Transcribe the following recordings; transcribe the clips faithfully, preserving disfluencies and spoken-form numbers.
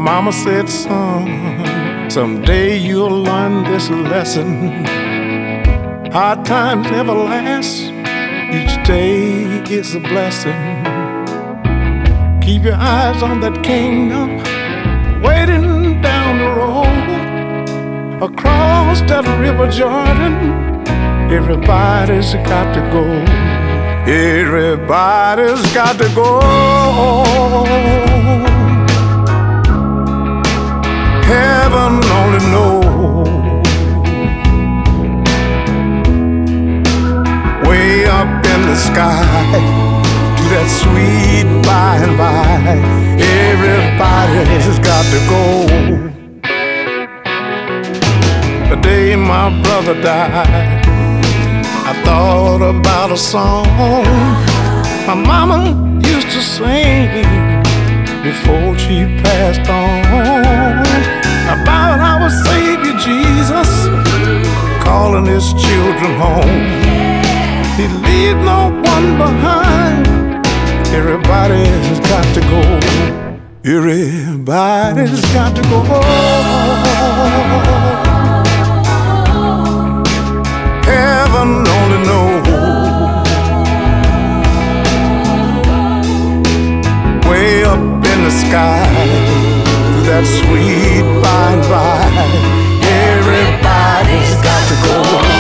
Mama said, son, someday you'll learn this lesson. Hard times never last, each day is a blessing. Keep your eyes on that kingdom, waiting down the road. Across that river Jordan, everybody's got to go. Everybody's got to go. Heaven only knows. Way up in the sky, to that sweet by and by, everybody's got to go. The day my brother died, I thought about a song my mama used to sing before she passed on, about our Savior Jesus calling his children home. He leaves no one behind. Everybody's got to go. Everybody's got to go. Heaven only knows. Way up in the sky, through that sweet by and by, everybody's got to go.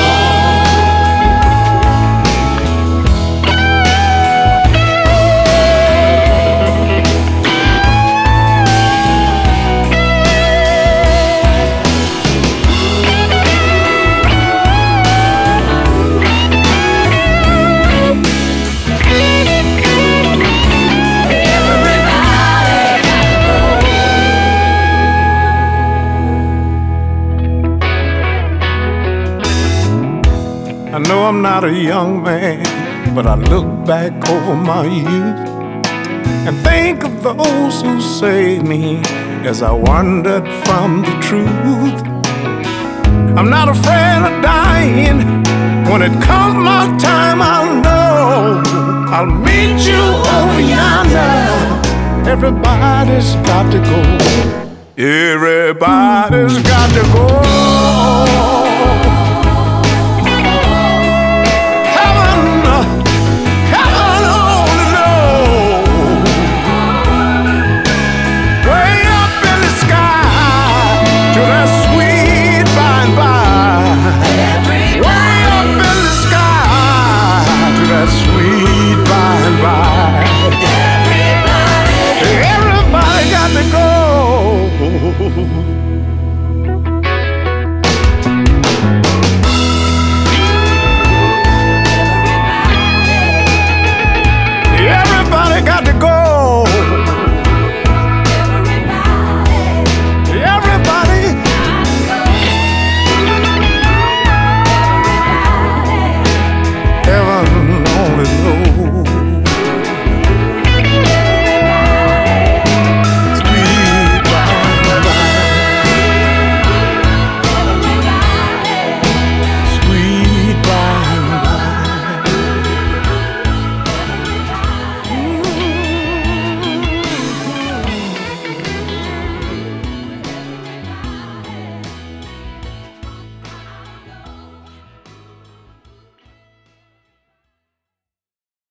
I know I'm not a young man, but I look back over my youth and think of those who saved me as I wandered from the truth. I'm not afraid of dying. When it comes my time, I'll know I'll meet you over yonder. Everybody's got to go. Everybody's got to go.